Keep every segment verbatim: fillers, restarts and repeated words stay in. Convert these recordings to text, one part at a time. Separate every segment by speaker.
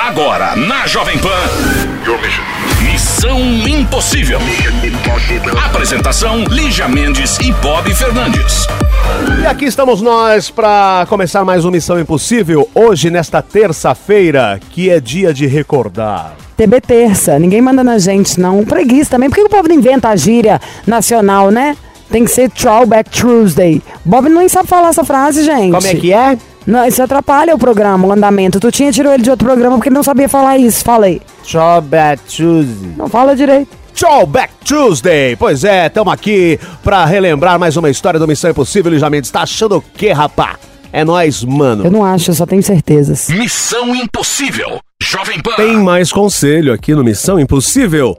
Speaker 1: Agora, na Jovem Pan. Missão Impossível. Apresentação, Lígia Mendes e Bob Fernandes.
Speaker 2: E aqui estamos nós para começar mais uma Missão Impossível. Hoje, nesta terça-feira, que é dia de recordar.
Speaker 3: T B terça, ninguém manda na gente, não. Preguiça também. Por que o povo não inventa a gíria nacional, né? Tem que ser Throwback Tuesday. Bob não sabe falar essa frase, gente.
Speaker 2: Como é que é?
Speaker 3: Não, isso atrapalha o programa, o andamento. Tu tinha tirou ele de outro programa porque ele não sabia falar isso. Falei.
Speaker 2: Throwback Tuesday.
Speaker 3: Não fala direito.
Speaker 2: Throwback Tuesday. Pois é, estamos aqui para relembrar mais uma história do Missão Impossível. Lígia Mendes, tá achando o quê, rapá? É nóis, mano.
Speaker 3: Eu não acho, eu só tenho certezas.
Speaker 1: Missão Impossível. Jovem Pan.
Speaker 2: Tem mais conselho aqui no Missão Impossível.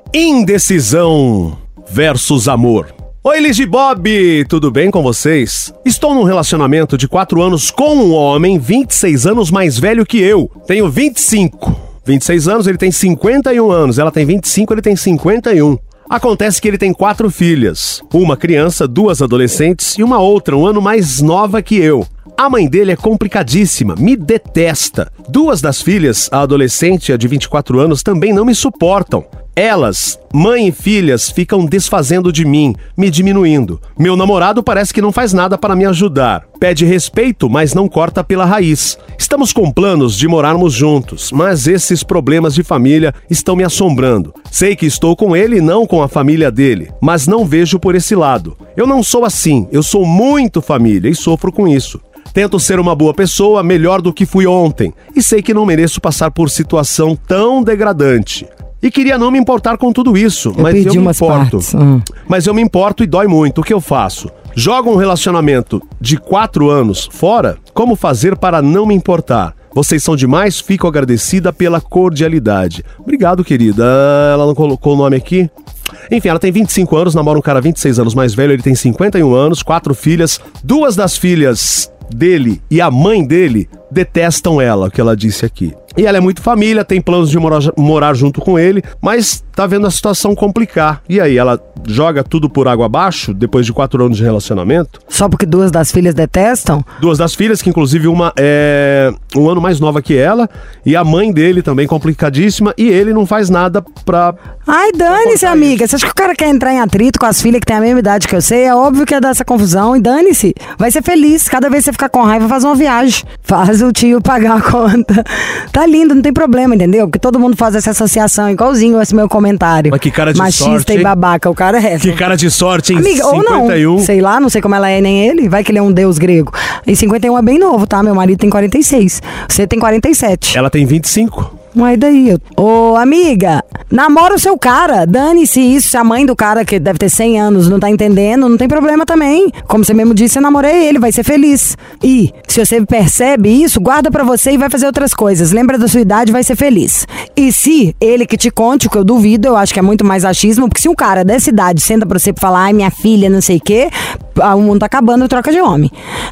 Speaker 2: Indecisão versus amor. Oi, Lígia e Bob, tudo bem com vocês? Estou num relacionamento de quatro anos com um homem vinte e seis anos mais velho que eu. Tenho vinte e cinco. vinte e seis anos, ele tem cinquenta e um anos. Ela tem vinte e cinco, ele tem cinquenta e um. Acontece que ele tem quatro filhas. Uma criança, duas adolescentes e uma outra, um ano mais nova que eu. A mãe dele é complicadíssima, me detesta. Duas das filhas, a adolescente e a de vinte e quatro anos, também não me suportam. Elas, mãe e filhas, ficam desfazendo de mim, me diminuindo. Meu namorado parece que não faz nada para me ajudar. Pede respeito, mas não corta pela raiz. Estamos com planos de morarmos juntos, mas esses problemas de família estão me assombrando. Sei que estou com ele e não com a família dele, mas não vejo por esse lado. Eu não sou assim, eu sou muito família e sofro com isso. Tento ser uma boa pessoa, melhor do que fui ontem, e sei que não mereço passar por situação tão degradante. E queria não me importar com tudo isso,
Speaker 3: eu
Speaker 2: mas eu me
Speaker 3: umas
Speaker 2: importo.
Speaker 3: Hum.
Speaker 2: Mas eu me importo e dói muito. O que eu faço? Jogo um relacionamento de quatro anos fora? Como fazer para não me importar? Vocês são demais, fico agradecida pela cordialidade. Obrigado, querida. Ela não colocou o nome aqui? Enfim, ela tem vinte e cinco anos, namora um cara vinte e seis anos mais velho, ele tem cinquenta e um anos, quatro filhas. Duas das filhas dele e a mãe dele detestam ela, o que ela disse aqui. E ela é muito família, tem planos de morar, morar junto com ele, mas tá vendo a situação complicar. E aí, ela joga tudo por água abaixo, depois de quatro anos de relacionamento?
Speaker 3: Só porque duas das filhas detestam?
Speaker 2: Duas das filhas, que inclusive uma é um ano mais nova que ela, e a mãe dele também complicadíssima, e ele não faz nada pra...
Speaker 3: Ai, dane-se, amiga. Você acha que o cara quer entrar em atrito com as filhas que têm a mesma idade que eu sei? É óbvio que ia dar essa confusão, e dane-se. Vai ser feliz. Cada vez que você ficar com raiva, faz uma viagem. Faz o tio pagar a conta. Tá lindo, não tem problema, entendeu? Porque todo mundo faz essa associação, igualzinho esse meu comentário.
Speaker 2: Mas que cara de
Speaker 3: machista
Speaker 2: sorte,
Speaker 3: e
Speaker 2: hein?
Speaker 3: babaca, o cara é.
Speaker 2: Que cara de sorte, em
Speaker 3: amiga,
Speaker 2: cinquenta e um.
Speaker 3: Ou não, sei lá, não sei como ela é nem ele. Vai que ele é um deus grego. Em cinquenta e um é bem novo, tá? Meu marido tem quarenta e seis. Você tem quarenta e sete.
Speaker 2: Ela tem vinte e cinco.
Speaker 3: Mas daí, eu... Ô, amiga, namora o seu cara, dane-se isso, se a mãe do cara, que deve ter cem anos, não tá entendendo, não tem problema também. Como você mesmo disse, eu namorei ele, vai ser feliz. E, se você percebe isso, guarda pra você e vai fazer outras coisas. Lembra da sua idade, vai ser feliz. E se ele que te conte, o que eu duvido, eu acho que é muito mais achismo, porque se um cara dessa idade senta pra você pra falar, ai, minha filha, não sei o quê, o mundo tá acabando, troca de homem.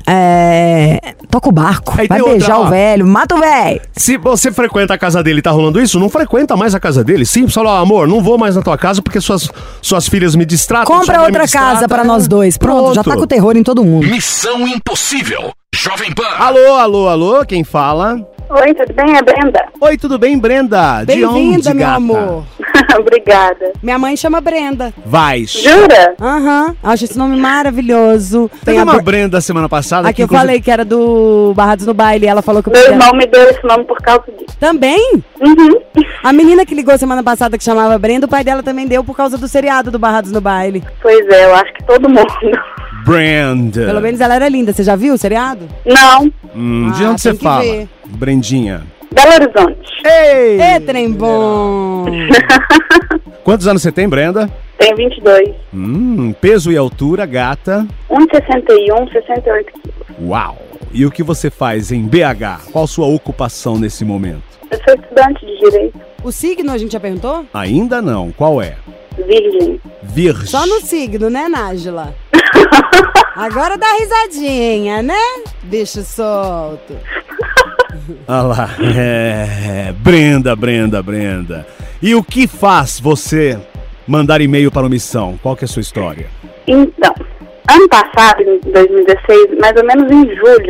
Speaker 3: É... Toca o barco,
Speaker 2: aí
Speaker 3: vai beijar outra, o velho, mata o velho.
Speaker 2: Se você frequenta a casa dele, ele tá rolando isso, não frequenta mais a casa dele. Sim, fala, amor, não vou mais na tua casa porque suas, suas filhas me distratam.
Speaker 3: Compra outra casa pra nós dois. Pronto, Pronto, já tá com terror em todo mundo.
Speaker 1: Missão Impossível. Jovem Pan.
Speaker 2: Alô, alô, alô, quem fala?
Speaker 4: Oi, tudo bem? É Brenda.
Speaker 2: Oi, tudo bem, Brenda? De onde,
Speaker 3: Bem-vinda, meu
Speaker 2: gata?
Speaker 3: amor.
Speaker 4: Obrigada.
Speaker 3: Minha mãe chama Brenda.
Speaker 2: Vai.
Speaker 4: Jura?
Speaker 3: Aham, uhum. Acho esse nome maravilhoso.
Speaker 2: Teve
Speaker 3: Tem
Speaker 2: uma
Speaker 3: Bre...
Speaker 2: Brenda semana passada.
Speaker 3: Aqui
Speaker 2: que
Speaker 3: eu
Speaker 2: inclusive...
Speaker 3: falei que era do Barrados no Baile. Ela falou que eu
Speaker 4: Meu
Speaker 3: podia...
Speaker 4: irmão me deu esse nome por causa disso.
Speaker 3: Também?
Speaker 4: Uhum.
Speaker 3: A menina que ligou semana passada que chamava Brenda, o pai dela também deu por causa do seriado do Barrados no Baile.
Speaker 4: Pois é, eu acho que todo mundo.
Speaker 2: Brenda.
Speaker 3: Pelo menos ela era linda. Você já viu o seriado?
Speaker 4: Não.
Speaker 2: Hum,
Speaker 3: Ah,
Speaker 2: de onde você
Speaker 3: que
Speaker 2: fala?
Speaker 3: ver.
Speaker 2: Brendinha.
Speaker 4: Belo Horizonte.
Speaker 2: Ei!
Speaker 3: Ê, trem bom!
Speaker 2: Quantos anos você tem, Brenda?
Speaker 4: Tenho vinte e dois.
Speaker 2: Hum, peso e altura, gata.
Speaker 4: um e sessenta e um, sessenta e oito quilos.
Speaker 2: Uau! E o que você faz em B H? Qual sua ocupação nesse momento?
Speaker 4: Eu sou estudante de Direito.
Speaker 3: O signo a gente já perguntou?
Speaker 2: Ainda não. Qual é?
Speaker 4: Virgem.
Speaker 2: Virgem.
Speaker 3: Só no signo, né, Nájila? Agora dá risadinha, né? Bicho solto.
Speaker 2: Olha lá. É, Brenda, Brenda, Brenda. E o que faz você mandar e-mail para o Missão? Qual que é a sua história?
Speaker 4: Então, ano passado, em dois mil e dezesseis, mais ou menos em julho,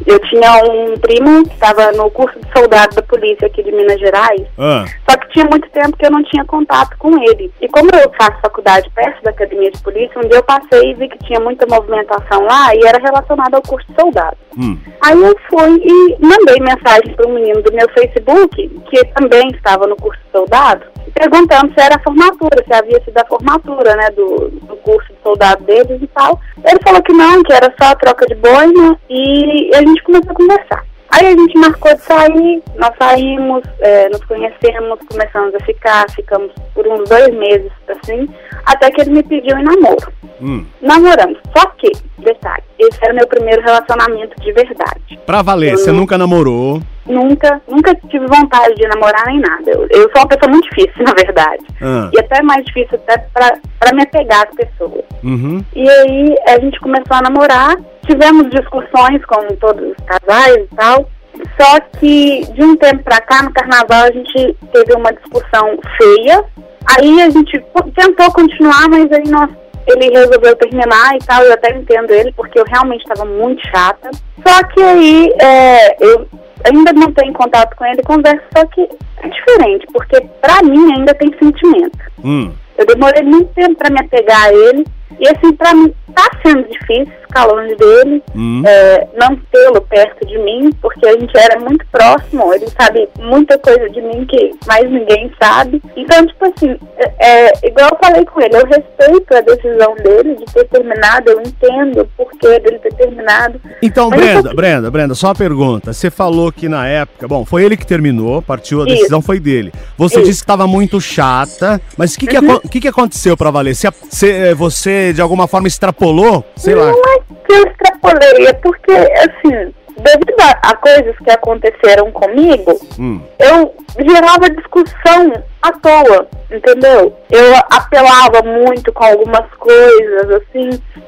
Speaker 4: Eu tinha um primo que estava no curso de soldado da polícia aqui de Minas Gerais,
Speaker 2: Ah.
Speaker 4: só que tinha muito tempo que eu não tinha contato com ele. E como eu faço faculdade perto da academia de polícia, um dia eu passei e vi que tinha muita movimentação lá e era relacionado ao curso de soldado.
Speaker 2: Hum.
Speaker 4: Aí eu fui e mandei mensagem para um menino do meu Facebook, que também estava no curso de soldado, perguntando se era a formatura, se havia sido a formatura, né, do, do curso de soldado deles e tal. Ele falou que não, que era só a troca de boina, e a gente começou a conversar. Aí a gente marcou de sair, nós saímos, é, nos conhecemos, começamos a ficar, ficamos por uns dois meses, assim, até que ele me pediu em namoro.
Speaker 2: Hum.
Speaker 4: Namoramos. Só que, detalhe, esse era meu primeiro relacionamento de verdade.
Speaker 2: Pra valer,
Speaker 4: Eu
Speaker 2: você
Speaker 4: não-
Speaker 2: nunca namorou.
Speaker 4: Nunca, nunca tive vontade de namorar nem nada. Eu, eu sou uma pessoa muito difícil, na verdade.
Speaker 2: Ah.
Speaker 4: E até mais difícil até pra, pra me apegar às pessoas.
Speaker 2: Uhum.
Speaker 4: E aí a gente começou a namorar, tivemos discussões como todos os casais e tal. Só que de um tempo pra cá, no carnaval, a gente teve uma discussão feia. Aí a gente co- tentou continuar, mas aí nós, ele resolveu terminar e tal. Eu até entendo ele, porque eu realmente estava muito chata. Só que aí é, eu ainda não tenho contato com ele, converso, só que é diferente, porque pra mim ainda tem sentimento.
Speaker 2: Hum.
Speaker 4: Eu demorei muito tempo pra me apegar a ele. E assim, pra mim, tá sendo difícil ficar longe dele,
Speaker 2: Hum.
Speaker 4: é, não tê-lo perto de mim, porque a gente era muito próximo, ele sabe muita coisa de mim que mais ninguém sabe. Então, tipo assim, é, é, igual eu falei com ele, eu respeito a decisão dele de ter terminado, eu entendo o porquê dele ter terminado.
Speaker 2: Então,
Speaker 4: Mas eu
Speaker 2: Brenda,
Speaker 4: tô-
Speaker 2: Brenda, Brenda, só uma pergunta. Você falou que na época, bom, foi ele que terminou, partiu, a
Speaker 4: Isso.
Speaker 2: decisão foi dele. Você
Speaker 4: Isso.
Speaker 2: disse que estava muito chata, mas o que, que,
Speaker 4: Uhum.
Speaker 2: acon- que, que aconteceu pra valer? Você, você, você, de alguma forma, extrapolou? Sei lá.
Speaker 4: Não é que eu extrapolei, é porque, assim, devido a, a coisas que aconteceram comigo,
Speaker 2: Hum.
Speaker 4: eu gerava discussão à toa, entendeu? Eu apelava muito com algumas coisas, assim,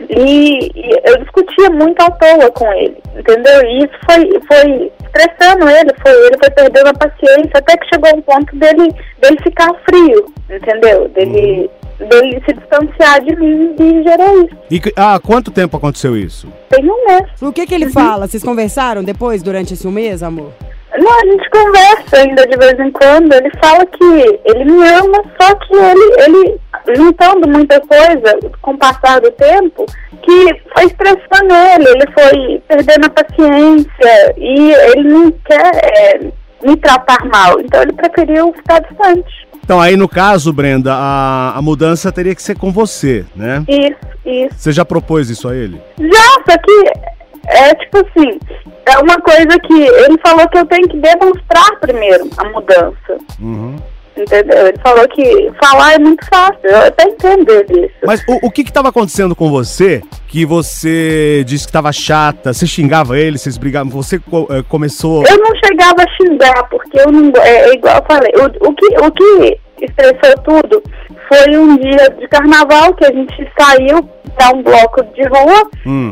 Speaker 4: e, e eu discutia muito à toa com ele, entendeu? E isso foi, foi estressando ele, foi, ele foi perdendo a paciência, até que chegou um ponto dele, dele ficar frio, entendeu? Dele, dele se distanciar de mim e gerou isso.
Speaker 2: E que- há quanto tempo aconteceu isso?
Speaker 4: Tem um mês.
Speaker 3: O que que ele fala? Vocês conversaram depois, durante esse um mês, amor?
Speaker 4: Não, a gente conversa ainda de vez em quando. Ele fala que ele me ama, só que ele, ele juntando muita coisa com o passar do tempo, que foi estressando ele, ele foi perdendo a paciência e ele não quer é, me tratar mal. Então ele preferiu ficar distante.
Speaker 2: Então, aí no caso, Brenda, a, a mudança teria que ser com você, né?
Speaker 4: Isso, isso.
Speaker 2: Você já propôs isso a ele?
Speaker 4: Já, só que é tipo assim, é uma coisa que ele falou que eu tenho que demonstrar primeiro a mudança.
Speaker 2: Uhum.
Speaker 4: Entendeu? Ele falou que falar é muito fácil, eu até entendo isso.
Speaker 2: Mas o, o que que estava acontecendo com você que você disse que estava chata? Você xingava ele, vocês brigavam, você co- eh, começou...
Speaker 4: Eu não chegava a xingar, porque eu não. É, é igual eu falei, o, o, que, o que estressou tudo foi um dia de carnaval que a gente saiu para um bloco de rua
Speaker 2: Hum.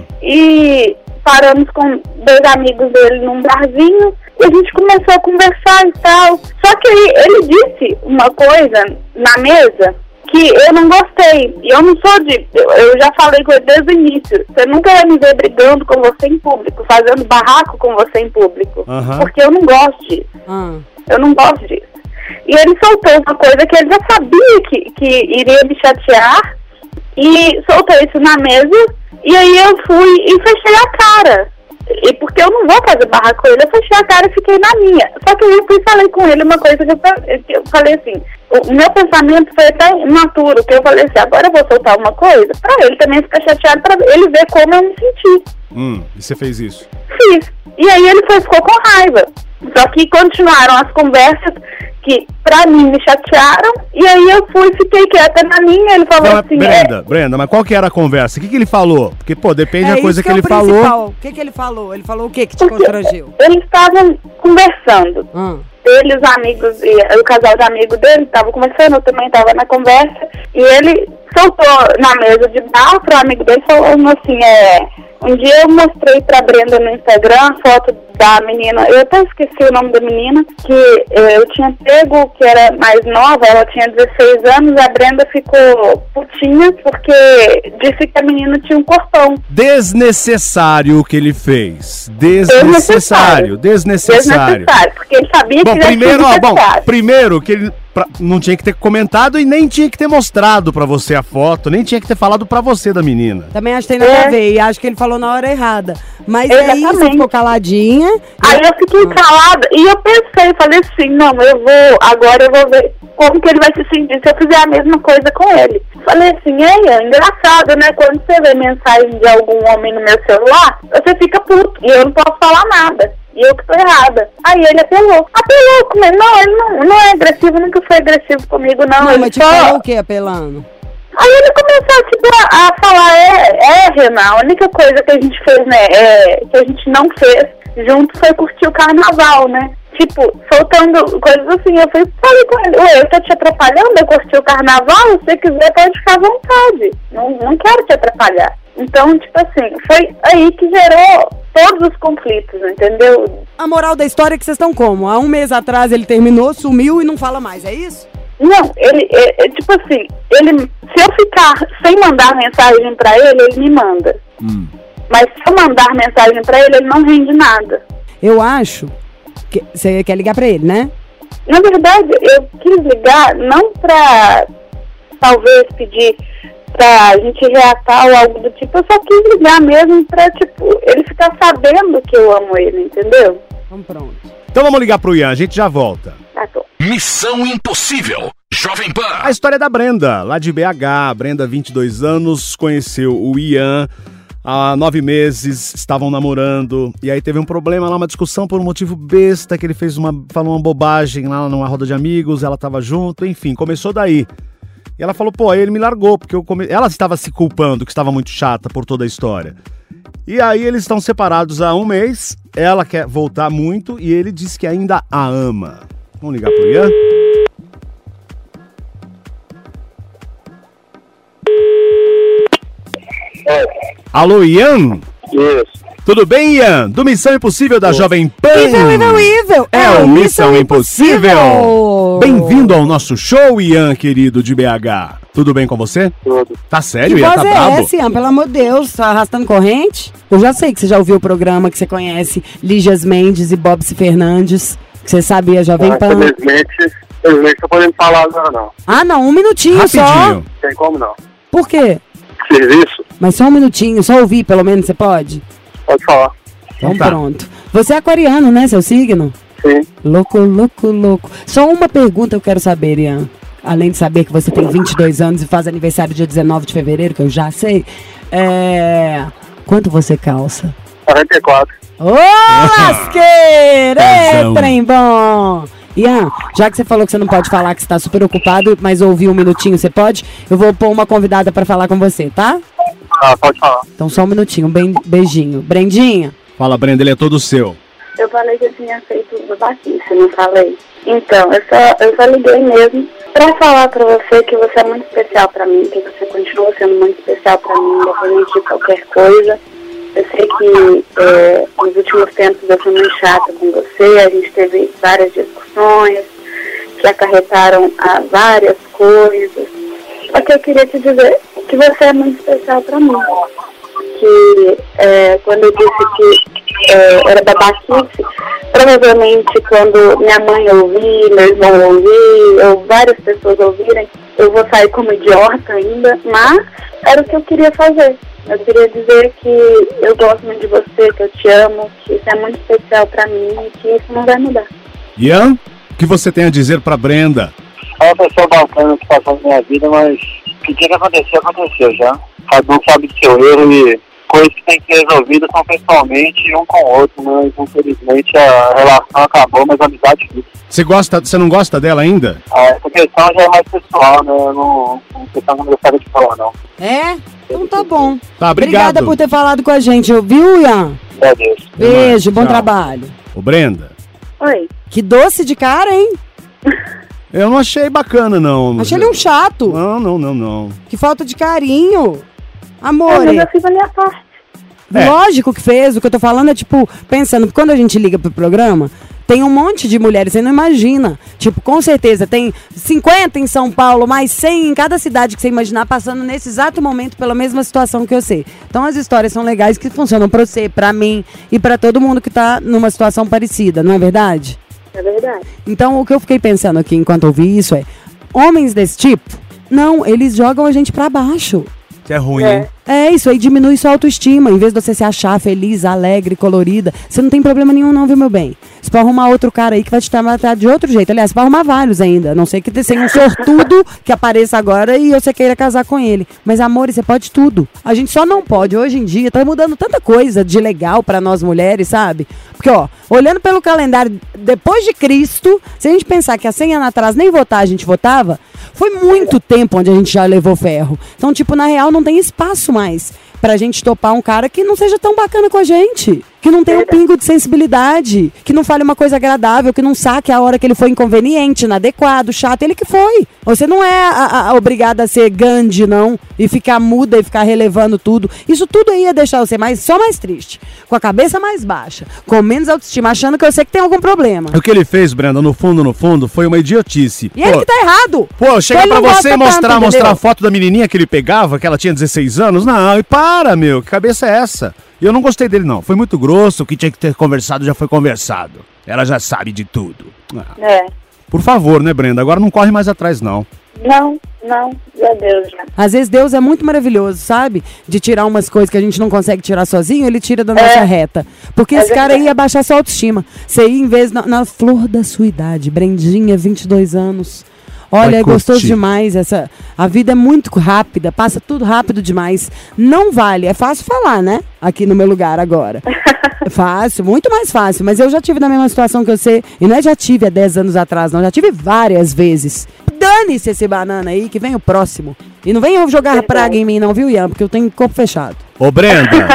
Speaker 4: e paramos com dois amigos dele num barzinho e a gente começou a conversar e tal. Só que aí ele disse uma coisa na mesa que eu não gostei. E eu não sou de... Eu, eu já falei com ele desde o início. Você nunca vai me ver brigando com você em público, fazendo barraco com você em público.
Speaker 2: Aham.
Speaker 4: Porque eu não gosto disso.
Speaker 3: Ah.
Speaker 4: Eu não gosto disso. E ele soltou uma coisa que ele já sabia que, que iria me chatear. E soltou isso na mesa. E aí eu fui e fechei a cara. E porque eu não vou fazer barraco com ele, eu fechei a cara e fiquei na minha. Só que eu fui e falei com ele uma coisa que eu, que eu falei assim, o meu pensamento foi até imaturo, que eu falei assim, agora eu vou soltar uma coisa pra ele também ficar chateado, pra ele ver como eu me senti.
Speaker 2: Hum, e você fez isso?
Speaker 4: Fiz. E aí ele foi, ficou com raiva. Só que continuaram as conversas que pra mim me chatearam, e aí eu fui e fiquei quieta na minha, ele falou
Speaker 2: Não,
Speaker 4: assim...
Speaker 2: Brenda, Brenda, mas qual que era a conversa? O que que ele falou? Porque, pô, depende da
Speaker 3: É
Speaker 2: coisa
Speaker 3: isso
Speaker 2: que, ele
Speaker 3: é o
Speaker 2: falou.
Speaker 3: principal. O que que ele falou? Ele falou o que que te
Speaker 4: Porque
Speaker 3: constrangeu?
Speaker 4: eles estavam conversando.
Speaker 3: Ah.
Speaker 4: Ele, os amigos, e o casal de amigo dele estavam conversando, eu também estava na conversa, e ele soltou na mesa de bar para o amigo dele, falando assim, é, um dia eu mostrei pra Brenda no Instagram a foto da menina, eu até esqueci o nome da menina, que eh, eu tinha pego, que era mais nova, ela tinha dezesseis anos, a Brenda ficou putinha porque disse que a menina tinha um corpão.
Speaker 2: Desnecessário o que ele fez. Desnecessário. Desnecessário.
Speaker 4: Desnecessário, porque ele sabia
Speaker 2: Bom,
Speaker 4: que já
Speaker 2: primeiro,
Speaker 4: tinha
Speaker 2: ó, bom,
Speaker 4: desnecessário.
Speaker 2: primeiro que ele pra- não tinha que ter comentado e nem tinha que ter mostrado pra você a foto, nem tinha que ter falado pra você da menina.
Speaker 3: Também acho que tem nada
Speaker 4: É.
Speaker 3: a ver. E acho que ele falou na hora errada. Mas aí você
Speaker 4: Exatamente.
Speaker 3: ficou caladinha.
Speaker 4: Aí eu fiquei calada e eu pensei, falei assim, não, eu vou, agora eu vou ver como que ele vai se sentir se eu fizer a mesma coisa com ele. Falei assim, é engraçado, né? Quando você vê mensagem de algum homem no meu celular, você fica puto e eu não posso falar nada. E eu que tô errada. Aí ele apelou. Apelou comigo. Não, ele não, não é agressivo, nunca foi agressivo comigo, não.
Speaker 3: Não,
Speaker 4: ele
Speaker 3: mas te
Speaker 4: só...
Speaker 3: falou o quê, apelando?
Speaker 4: Aí ele começou tipo, a, a falar, é, é, Renan, a única coisa que a gente fez, né, é, que a gente não fez junto foi curtir o carnaval, né? Tipo, soltando coisas assim. Eu falei, falei com ele, ué, eu tô te atrapalhando, eu curti o carnaval, se você quiser pode ficar à vontade. Não, não quero te atrapalhar. Então, tipo assim, foi aí que gerou todos os conflitos, entendeu?
Speaker 3: A moral da história é que vocês estão como? Há um mês atrás ele terminou, sumiu e não fala mais, é isso?
Speaker 4: Não, ele, é, é, tipo assim, ele, se eu ficar sem mandar mensagem pra ele, ele me manda.
Speaker 2: Hum.
Speaker 4: Mas se eu mandar mensagem pra ele, ele não rende nada.
Speaker 3: Eu acho que você quer ligar pra ele, né?
Speaker 4: Na verdade, eu quis ligar não pra, talvez, pedir pra gente reatar ou algo do tipo. Eu só quis ligar mesmo pra, tipo, ele ficar sabendo que eu amo ele, entendeu?
Speaker 3: Então pronto.
Speaker 2: Então vamos ligar pro Ian, a gente já volta.
Speaker 4: Tá bom.
Speaker 1: Missão Impossível. Jovem Pan.
Speaker 2: A história é da Brenda, lá de B H. A Brenda, vinte e dois anos, conheceu o Ian. Há nove meses, estavam namorando. E aí teve um problema lá, uma discussão por um motivo besta, que ele fez uma, falou uma bobagem lá numa roda de amigos, ela tava junto, enfim, começou daí. E ela falou, pô, aí ele me largou, porque eu come... ela estava se culpando, que estava muito chata por toda a história. E aí eles estão separados há um mês, ela quer voltar muito e ele diz que ainda a ama. Vamos ligar pro Ian? Alô, Ian?
Speaker 5: Isso.
Speaker 2: Tudo bem, Ian? Do Missão Impossível da Jovem Pan.
Speaker 3: Evil, evil, evil.
Speaker 2: É o Missão Impossível. Bem-vindo ao nosso show, Ian, querido, de B H. Tudo bem com você?
Speaker 5: Tudo.
Speaker 2: Tá sério,
Speaker 3: Que
Speaker 2: Ian?
Speaker 3: voz
Speaker 2: Tá
Speaker 3: é
Speaker 2: brabo?
Speaker 3: essa, Ian? Pelo amor de Deus, tá arrastando corrente? Eu já sei que você já ouviu o programa, que você conhece Lígias Mendes e Bobsi Fernandes, que você sabia Jovem
Speaker 5: Ah,
Speaker 3: Pan.
Speaker 5: Infelizmente, infelizmente não podemos falar agora não.
Speaker 3: Ah, não, um minutinho só.
Speaker 2: Rapidinho.
Speaker 5: Tem como não.
Speaker 3: Por quê?
Speaker 5: Serviço?
Speaker 3: Mas só um minutinho, só ouvir, pelo menos, você pode?
Speaker 5: Pode falar.
Speaker 3: Então
Speaker 2: tá.
Speaker 3: pronto. Você é aquariano, né, seu signo?
Speaker 5: Sim.
Speaker 3: Louco, louco, louco. Só uma pergunta eu quero saber, Ian. Além de saber que você tem vinte e dois anos e faz aniversário dia dezenove de fevereiro, que eu já sei. É... Quanto você calça?
Speaker 5: quarenta e quatro.
Speaker 3: Ô, lasqueira!
Speaker 2: Tesão.
Speaker 3: Ê, trem bom! Ian, já que você falou que você não pode falar, que você tá super ocupado, mas ouvir um minutinho você pode, eu vou pôr uma convidada pra falar com você, tá?
Speaker 5: Ah, pode falar.
Speaker 3: Então só um minutinho, bem, beijinho. Brendinha?
Speaker 2: Fala, Brenda, ele é todo seu.
Speaker 4: Eu falei que eu tinha feito babaquice, não falei? Então, eu só, eu só liguei mesmo pra falar pra você que você é muito especial pra mim, que você continua sendo muito especial pra mim, independente de qualquer coisa. Eu sei que é, nos últimos tempos eu fui muito chata com você, a gente teve várias discussões que acarretaram a várias coisas. Só que eu queria te dizer que você é muito especial pra mim. Que é, quando eu disse que é, era babaquice, provavelmente quando minha mãe ouvir, meu irmão ouvir, ou várias pessoas ouvirem, eu vou sair como idiota ainda, mas era o que eu queria fazer. Eu queria dizer que eu gosto muito de você, que eu te amo, que isso é muito especial pra mim e que isso não vai mudar.
Speaker 2: Ian, o que você tem a dizer pra Brenda?
Speaker 5: É uma pessoa bacana que passou na minha vida, mas o que tinha que acontecer, aconteceu já. Cada um sabe do seu erro e coisas que tem que ser resolvidas são pessoalmente um com o outro, mas infelizmente a relação acabou, mas a amizade fica.
Speaker 2: Você gosta, você não gosta dela ainda?
Speaker 5: Ah, essa questão já é mais pessoal, né? Eu não, não questão que eu não gostaria de falar, não.
Speaker 3: É? Então tá bom.
Speaker 2: Tá, obrigado.
Speaker 3: Obrigada por ter falado com a gente, ouviu, Ian?
Speaker 5: Adeus.
Speaker 3: Beijo, bom
Speaker 2: Tchau.
Speaker 3: trabalho.
Speaker 2: Ô, Brenda,
Speaker 4: Oi.
Speaker 3: Que doce de cara, hein?
Speaker 2: eu não achei bacana, não.
Speaker 3: Achei ele um chato.
Speaker 2: Não, não, não, não.
Speaker 3: Que falta de carinho.
Speaker 4: É,
Speaker 3: Amor,
Speaker 4: mas eu fiz a minha parte.
Speaker 2: É.
Speaker 3: Lógico que fez. O que eu tô falando é, tipo, pensando, quando a gente liga pro programa, tem um monte de mulheres, você não imagina. Tipo, com certeza, tem cinquenta em São Paulo, mais cem em cada cidade que você imaginar, passando nesse exato momento pela mesma situação que eu sei. Então as histórias são legais que funcionam pra você, pra mim e pra todo mundo que tá numa situação parecida, não é verdade?
Speaker 4: É verdade.
Speaker 3: Então o que eu fiquei pensando aqui enquanto ouvi isso é, homens desse tipo, não, eles jogam a gente pra baixo.
Speaker 2: Que é ruim,
Speaker 4: É.
Speaker 2: hein?
Speaker 3: É, isso aí diminui sua autoestima. Em vez de você se achar feliz, alegre, colorida, você não tem problema nenhum não, viu, meu bem? Você pode arrumar outro cara aí que vai te tratar de outro jeito. Aliás, você pode arrumar vários ainda. A não sei que tenha um sortudo que apareça agora e você queira casar com ele. Mas, amor, você pode tudo. A gente só não pode. Hoje em dia, tá mudando tanta coisa de legal pra nós mulheres, sabe? Porque, ó, olhando pelo calendário depois de Cristo, se a gente pensar que há cem anos atrás nem votar a gente votava, foi muito tempo onde a gente já levou ferro. Então, tipo, na real, não tem espaço mais pra gente topar um cara que não seja tão bacana com a gente. Que não tenha um pingo de sensibilidade. Que não fale uma coisa agradável. Que não saque a hora que ele foi inconveniente, inadequado, chato. Ele que foi. Você não é a, a, a obrigada a ser Gandhi, não. E ficar muda e ficar relevando tudo. Isso tudo aí ia deixar você mais, só mais triste. Com a cabeça mais baixa. Com menos autoestima. Achando que eu sei que tem algum problema.
Speaker 2: O que ele fez, Brenda, no fundo, no fundo, foi uma idiotice.
Speaker 3: E ele que tá errado.
Speaker 2: Pô, chega
Speaker 3: Ele
Speaker 2: pra
Speaker 3: não
Speaker 2: você e
Speaker 3: gosta
Speaker 2: mostrar,
Speaker 3: tanto,
Speaker 2: mostrar a
Speaker 3: entendeu?
Speaker 2: foto da menininha que ele pegava, que ela tinha dezesseis anos. Não, e para, meu, que cabeça é essa? E eu não gostei dele, não. Foi muito grosso, o que tinha que ter conversado já foi conversado. Ela já sabe de tudo. Ah,
Speaker 4: É.
Speaker 2: por favor, né, Brenda? Agora não corre mais atrás, não.
Speaker 4: Não, não, já deu já.
Speaker 3: Às vezes Deus é muito maravilhoso, sabe? De tirar umas coisas que a gente não consegue tirar sozinho, ele tira da nossa
Speaker 4: É.
Speaker 3: reta. Porque
Speaker 4: É
Speaker 3: esse cara aí
Speaker 4: verdade.
Speaker 3: ia baixar sua autoestima. Você ia, em vez, na, na flor da sua idade, Brendinha, vinte e dois anos. Olha,
Speaker 2: Vai
Speaker 3: é gostoso
Speaker 2: curtir.
Speaker 3: demais. Essa, a vida é muito rápida, passa tudo rápido demais. Não vale, é fácil falar, né? Aqui no meu lugar agora. É fácil, muito mais fácil. Mas eu já tive na mesma situação que você. E não é já tive há dez anos atrás, não. Já tive várias vezes. Dane-se esse banana aí, que vem o próximo. E não venha jogar
Speaker 4: Verdade.
Speaker 3: praga em mim, não, viu, Ian? Porque eu tenho corpo fechado.
Speaker 2: Ô, Brenda,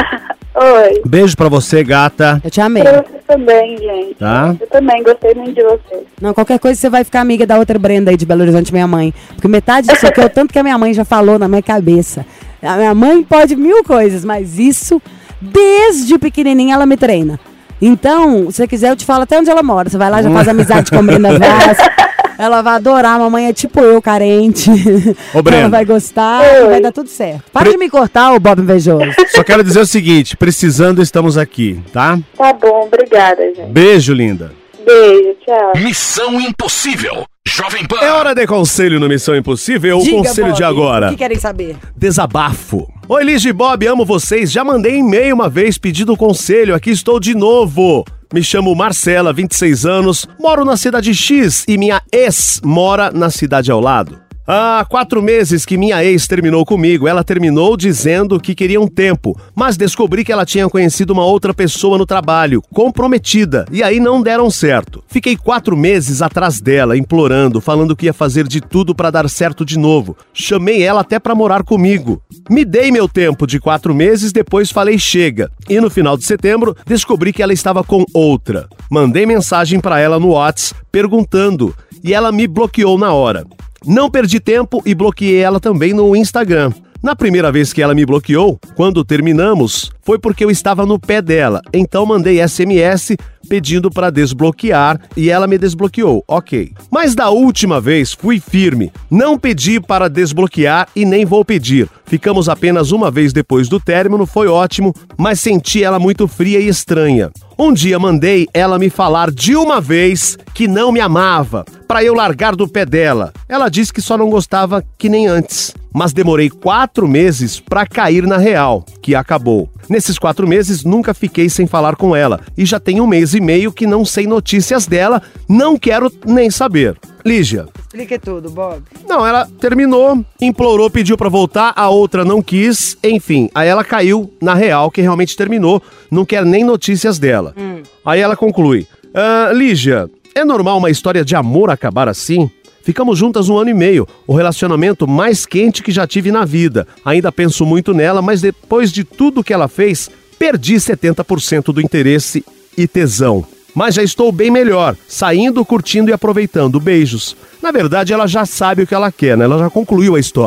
Speaker 4: Oi.
Speaker 2: beijo pra você, gata.
Speaker 3: Eu te amei.
Speaker 4: Pra você também, gente.
Speaker 2: Tá.
Speaker 4: Eu também gostei muito de você.
Speaker 3: Não, qualquer coisa você vai ficar amiga da outra Brenda aí de Belo Horizonte, minha mãe. Porque metade disso aqui é o tanto que a minha mãe já falou na minha cabeça. A minha mãe pode mil coisas, mas isso, desde pequenininha, ela me treina. Então, se você quiser, eu te falo até onde ela mora. Você vai lá, já faz amizade com a Brenda Vaz. Ela vai adorar, a mamãe é tipo eu, carente.
Speaker 2: Ô, Brenda.
Speaker 3: Ela vai gostar,
Speaker 4: Oi.
Speaker 3: vai dar tudo certo. Para
Speaker 2: Pre-
Speaker 3: de me cortar, ô Bob Invejoso.
Speaker 2: Só quero dizer o seguinte, precisando, estamos aqui, tá?
Speaker 4: Tá bom, obrigada, gente.
Speaker 2: Beijo, linda.
Speaker 4: Beijo, tchau.
Speaker 1: Missão Impossível. Jovem Pan.
Speaker 2: É hora de conselho no Missão Impossível. O
Speaker 3: Diga,
Speaker 2: conselho
Speaker 3: Bob,
Speaker 2: de
Speaker 3: O
Speaker 2: agora.
Speaker 3: que querem saber?
Speaker 2: Desabafo. Oi, Liz e Bob, amo vocês. Já mandei e-mail uma vez pedindo conselho. Aqui estou de novo. Me chamo Marcela, vinte e seis anos, moro na cidade X e minha ex mora na cidade ao lado. Há quatro meses que minha ex terminou comigo. Ela terminou dizendo que queria um tempo, mas descobri que ela tinha conhecido uma outra pessoa no trabalho, comprometida, e aí não deram certo. Fiquei quatro meses atrás dela, implorando, falando que ia fazer de tudo pra dar certo de novo. Chamei ela até pra morar comigo. Me dei meu tempo de quatro meses, depois falei chega. E no final de setembro, descobri que ela estava com outra. Mandei mensagem pra ela no WhatsApp, perguntando, e ela me bloqueou na hora. Não perdi tempo e bloqueei ela também no Instagram. Na primeira vez que ela me bloqueou, quando terminamos, foi porque eu estava no pé dela. Então mandei S M S pedindo para desbloquear e ela me desbloqueou, ok. Mas da última vez fui firme. Não pedi para desbloquear e nem vou pedir. Ficamos apenas uma vez depois do término, foi ótimo, mas senti ela muito fria e estranha. Um dia mandei ela me falar de uma vez que não me amava, para eu largar do pé dela. Ela disse que só não gostava que nem antes. Mas demorei quatro meses pra cair na real, que acabou. Nesses quatro meses, nunca fiquei sem falar com ela. E já tem um mês e meio que não sei notícias dela, não quero nem saber. Lígia.
Speaker 3: Explique tudo, Bob.
Speaker 2: Não, ela terminou, implorou, pediu pra voltar, a outra não quis, enfim. Aí ela caiu na real, que realmente terminou, não quer nem notícias dela.
Speaker 3: Hum.
Speaker 2: Aí ela conclui. Ah, Lígia, é normal uma história de amor acabar assim? Ficamos juntas um ano e meio, o relacionamento mais quente que já tive na vida. Ainda penso muito nela, mas depois de tudo que ela fez, perdi setenta por cento do interesse e tesão. Mas já estou bem melhor, saindo, curtindo e aproveitando. Beijos. Na verdade, ela já sabe o que ela quer, né? Ela já concluiu a história.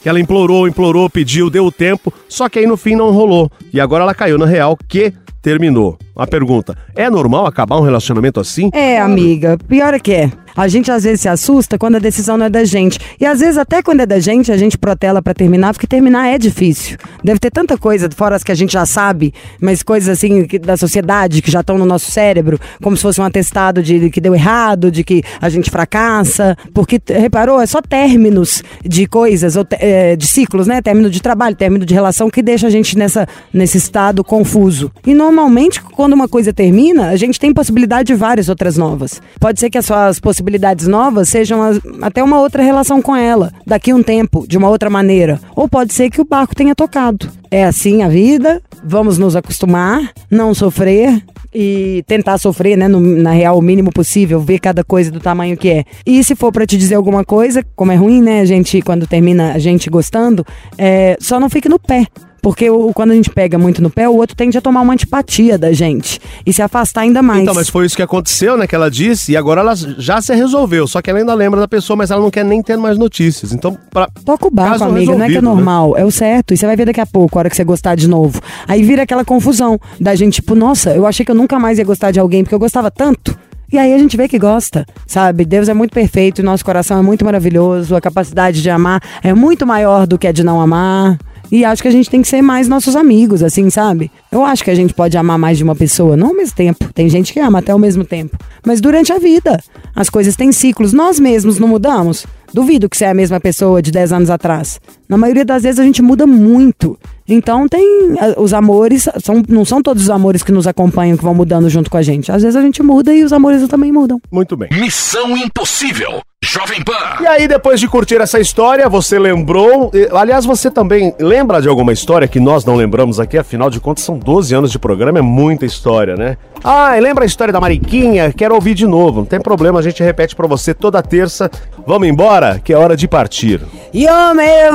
Speaker 2: que ela implorou, implorou, pediu, deu o tempo, só que aí no fim não rolou. E agora ela caiu na real que terminou. A pergunta, é normal acabar um relacionamento assim?
Speaker 3: É, amiga, pior é que é. A gente às vezes se assusta quando a decisão não é da gente. E às vezes até quando é da gente, a gente protela pra terminar, porque terminar é difícil. Deve ter tanta coisa, fora as que a gente já sabe, mas coisas assim que, da sociedade que já estão no nosso cérebro, como se fosse um atestado de que deu errado, de que a gente fracassa. Porque, reparou, é só términos de coisas, ou, é, de ciclos, né? Término de trabalho, término de relação, que deixa a gente nessa, nesse estado confuso. E normalmente, quando uma coisa termina, a gente tem possibilidade de várias outras novas. Pode ser que as suas possibilidades possibilidades novas sejam as, até uma outra relação com ela, daqui a um tempo, de uma outra maneira. Ou pode ser que o barco tenha tocado. É assim a vida, vamos nos acostumar, não sofrer e tentar sofrer, né, no, na real, o mínimo possível, ver cada coisa do tamanho que é. E se for pra te dizer alguma coisa, como é ruim, né, a gente, quando termina a gente gostando, é, só não fique no pé. Porque o, quando a gente pega muito no pé, o outro tende a tomar uma antipatia da gente e se afastar ainda mais.
Speaker 2: Então, mas foi isso que aconteceu, né, que ela disse, e agora ela já se resolveu, só que ela ainda lembra da pessoa, mas ela não quer nem ter mais notícias. Então, pra...
Speaker 3: Toca o barco, amiga, não é que é normal, né? É o certo, e você vai ver daqui a pouco, a hora que você gostar de novo. Aí vira aquela confusão da gente, tipo, nossa, eu achei que eu nunca mais ia gostar de alguém, porque eu gostava tanto. E aí a gente vê que gosta, sabe? Deus é muito perfeito, o nosso coração é muito maravilhoso, a capacidade de amar é muito maior do que a de não amar. E acho que a gente tem que ser mais nossos amigos, assim, sabe? Eu acho que a gente pode amar mais de uma pessoa, não ao mesmo tempo. Tem gente que ama até ao mesmo tempo. Mas durante a vida, as coisas têm ciclos. Nós mesmos não mudamos. Duvido que você é a mesma pessoa de dez anos atrás. Na maioria das vezes a gente muda muito. Então tem os amores, são, não são todos os amores que nos acompanham que vão mudando junto com a gente. Às vezes a gente muda e os amores também mudam.
Speaker 2: Muito bem.
Speaker 1: Missão Impossível, Jovem Pan.
Speaker 2: E aí, depois de curtir essa história, você lembrou... Aliás, você também lembra de alguma história que nós não lembramos aqui? Afinal de contas, são doze anos de programa, é muita história, né? Ah, lembra a história da Mariquinha? Quero ouvir de novo. Não tem problema, a gente repete pra você toda terça. Vamos embora, que é hora de partir.
Speaker 3: E eu me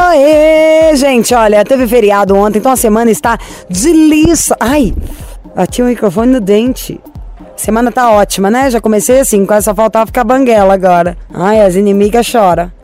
Speaker 3: vou, gente, olha, teve feriado ontem, então a semana está delícia. Ai, bati o microfone no dente. Semana tá ótima, né? Já comecei assim, quase só faltava ficar banguela agora. Ai, as inimigas choram.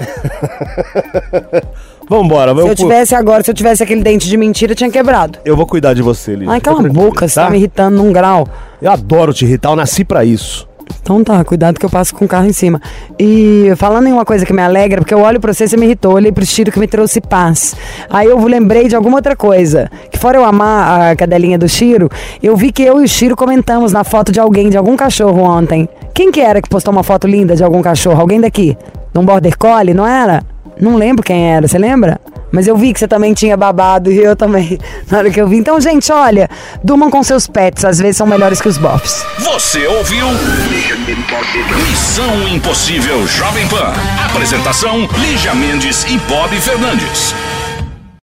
Speaker 2: Vambora, vamos.
Speaker 3: Se eu tivesse agora, se eu tivesse aquele dente de mentira, tinha quebrado.
Speaker 2: Eu vou cuidar de você, Lígia.
Speaker 3: Ai, cala a boca, você tá me irritando num grau.
Speaker 2: Eu adoro te irritar, eu nasci pra isso.
Speaker 3: Então tá, cuidado que eu passo com o carro em cima. E falando em uma coisa que me alegra, porque eu olho pra você e você me irritou, eu olhei pro Chiro que me trouxe paz. Aí eu lembrei de alguma outra coisa. Que fora eu amar a cadelinha do Chiro, eu vi que eu e o Chiro comentamos na foto de alguém, de algum cachorro ontem. Quem que era que postou uma foto linda de algum cachorro? Alguém daqui? De um Border Collie, não era? Não lembro quem era, você lembra? Mas eu vi que você também tinha babado e eu também, na hora que eu vi. Então, gente, olha, durmam com seus pets, às vezes são melhores que os bofs.
Speaker 1: Você ouviu? Missão Impossível Jovem Pan. Apresentação, Lígia Mendes e Bob Fernandes.